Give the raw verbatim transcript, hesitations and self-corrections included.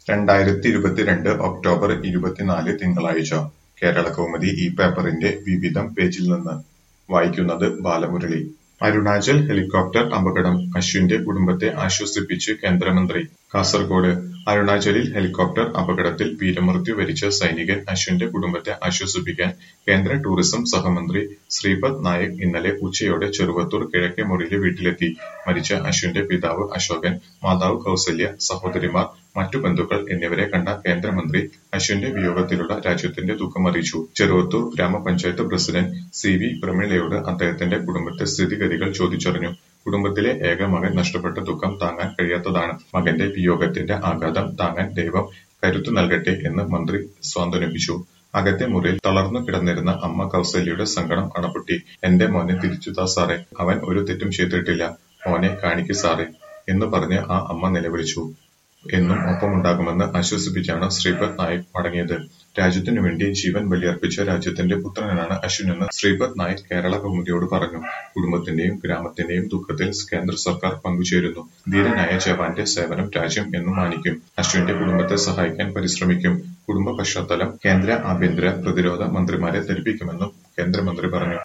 രണ്ടായിരത്തി ഇരുപത്തിരണ്ട് ഒക്ടോബർ ഇരുപത്തിനാല് തിങ്കളാഴ്ച കേരളകൗമുദി ഈ പേപ്പറിന്റെ വിവിധം പേജിൽ നിന്ന് വായിക്കുന്നത് ബാലമുരളി. അരുണാചൽ ഹെലികോപ്റ്റർ അപകടം അശ്വിന്റെ കുടുംബത്തെ ആശ്വസിപ്പിച്ച് കേന്ദ്രമന്ത്രി. കാസർകോട് അരുണാചലിൽ ഹെലികോപ്റ്റർ അപകടത്തിൽ വീരമൃത്യു വരിച്ച സൈനികൻ അശ്വിന്റെ കുടുംബത്തെ ആശ്വസിപ്പിക്കാൻ കേന്ദ്ര ടൂറിസം സഹമന്ത്രി ശ്രീപദ് നായിക് ഇന്നലെ ഉച്ചയോടെ ചെറുവത്തൂർ കിഴക്കേമുറിയിലെ വീട്ടിലെത്തി. മരിച്ച അശ്വിന്റെ പിതാവ് അശോകൻ, മാതാവ് കൗസല്യ, സഹോദരിമാർ, മറ്റു ബന്ധുക്കൾ എന്നിവരെ കണ്ട കേന്ദ്രമന്ത്രി അശ്വിന്റെ വിയോഗത്തിലുള്ള രാജ്യത്തിന്റെ ദുഃഖമറിയിച്ചു. ചെറുവത്തൂർ ഗ്രാമപഞ്ചായത്ത് പ്രസിഡന്റ് സി വി പ്രമീളയോട് അദ്ദേഹത്തിന്റെ കുടുംബത്തെ സ്ഥിതിഗതികൾ ചോദിച്ചറിഞ്ഞു. കുടുംബത്തിലെ ഏക മകൻ നഷ്ടപ്പെട്ട ദുഃഖം താങ്ങാൻ കഴിയാത്തതാണ്. മകന്റെ വിയോഗത്തിന്റെ ആഘാതം താങ്ങാൻ ദൈവം കരുത്തു നൽകട്ടെ എന്ന് മന്ത്രി സാന്ത്വനിപ്പിച്ചു. അകത്തെ മുറിയിൽ തളർന്നു കിടന്നിരുന്ന അമ്മ കൗസല്യയുടെ സങ്കടം അണപൊട്ടി. എന്റെ മോനെ തിരിച്ചുതാ സാറേ, അവൻ ഒരു തെറ്റും ചെയ്തിട്ടില്ല, മോനെ കാണിക്ക് സാറേ എന്ന് പറഞ്ഞ് ആ അമ്മ നിലവിളിച്ചു. എന്നും ഒപ്പമുണ്ടാകുമെന്ന് ആശ്വസിപ്പിച്ചാണ് ശ്രീപദ് നായിക് മടങ്ങിയത്. രാജ്യത്തിനു വേണ്ടി ജീവൻ ബലിയർപ്പിച്ച രാജ്യത്തിന്റെ പുത്രനാണ് അശ്വിനെന്ന് ശ്രീപദ് നായിക് കേരള കൗമുദിയോട് പറഞ്ഞു. കുടുംബത്തിന്റെയും ഗ്രാമത്തിന്റെയും ദുഃഖത്തിൽ കേന്ദ്ര സർക്കാർ പങ്കുചേരുന്നു. ധീരനായ ജവാന്റെ സേവനം രാജ്യം എന്നും മാനിക്കും. അശ്വിന്റെ കുടുംബത്തെ സഹായിക്കാൻ പരിശ്രമിക്കും. കുടുംബ പശ്ചാത്തലം കേന്ദ്ര ആഭ്യന്തര പ്രതിരോധ മന്ത്രിമാരെ ധരിപ്പിക്കുമെന്നും കേന്ദ്രമന്ത്രി പറഞ്ഞു.